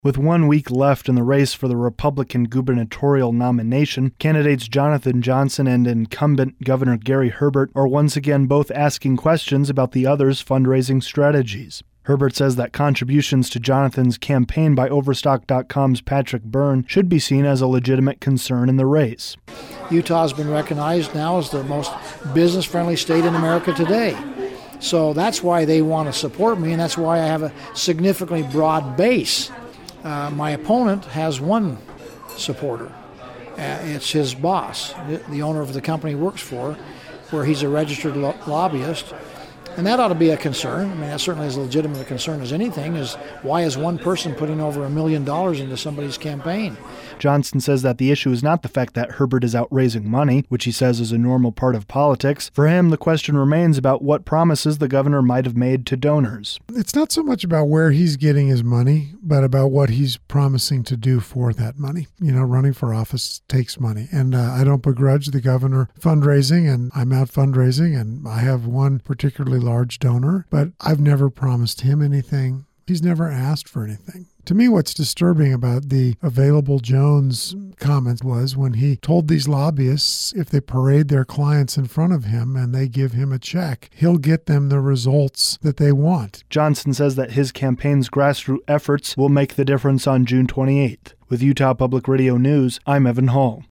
With 1 week left in the race for the Republican gubernatorial nomination, candidates Jonathan Johnson and incumbent Governor Gary Herbert are once again both asking questions about the other's fundraising strategies. Herbert says that contributions to Jonathan's campaign by Overstock.com's Patrick Byrne should be seen as a legitimate concern in the race. Utah has been recognized now as the most business-friendly state in America today. So that's why they want to support me, and that's why I have a significantly broad base. My opponent has one supporter. It's his boss, the owner of the company he works for, where he's a registered lobbyist. And that ought to be a concern. I mean, that certainly is as legitimate a concern as anything, is why is one person putting over $1 million into somebody's campaign? Johnson says that the issue is not the fact that Herbert is out raising money, which he says is a normal part of politics. For him, the question remains about what promises the governor might have made to donors. It's not so much about where he's getting his money, but about what he's promising to do for that money. You know, running for office takes money. And I don't begrudge the governor fundraising, and I'm out fundraising, and I have one particularly large donor, but I've never promised him anything. He's never asked for anything. To me, what's disturbing about the Available Jones comment was when he told these lobbyists if they parade their clients in front of him and they give him a check, he'll get them the results that they want. Johnson says that his campaign's grassroots efforts will make the difference on June 28th. With Utah Public Radio News, I'm Evan Hall.